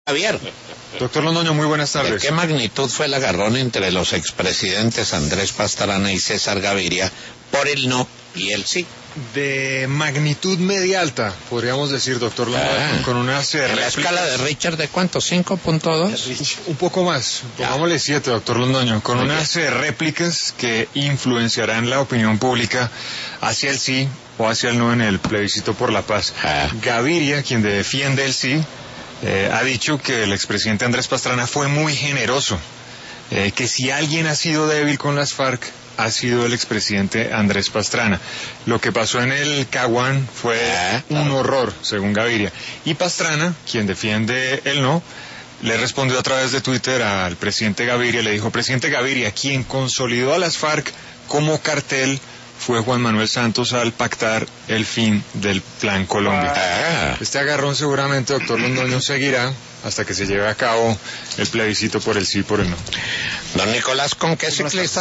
Javier, Doctor Londoño, muy buenas ¿de tardes. qué magnitud fue el agarrón entre los expresidentes Andrés Pastrana y César Gaviria por el no y el sí? De magnitud media alta, podríamos decir, doctor Londoño, con unas ¿En la escala de Richard de cuánto? ¿5.2? Un poco más, pongámosle 7, doctor Londoño, con Muy unas réplicas que influenciarán la opinión pública hacia el sí o hacia el no en el plebiscito por la paz. Gaviria, quien defiende el sí, ha dicho que el expresidente Andrés Pastrana fue muy generoso, que si alguien ha sido débil con las FARC, ha sido el expresidente Andrés Pastrana. Lo que pasó en el Caguán fue un horror, según Gaviria. Y Pastrana, quien defiende el no, le respondió a través de Twitter al presidente Gaviria, le dijo: presidente Gaviria, quien consolidó a las FARC como cartel fue Juan Manuel Santos al pactar el fin del Plan Colombia. Este agarrón seguramente, doctor Londoño, seguirá hasta que se lleve a cabo el plebiscito por el sí y por el no. Don Nicolás, ¿con qué ciclista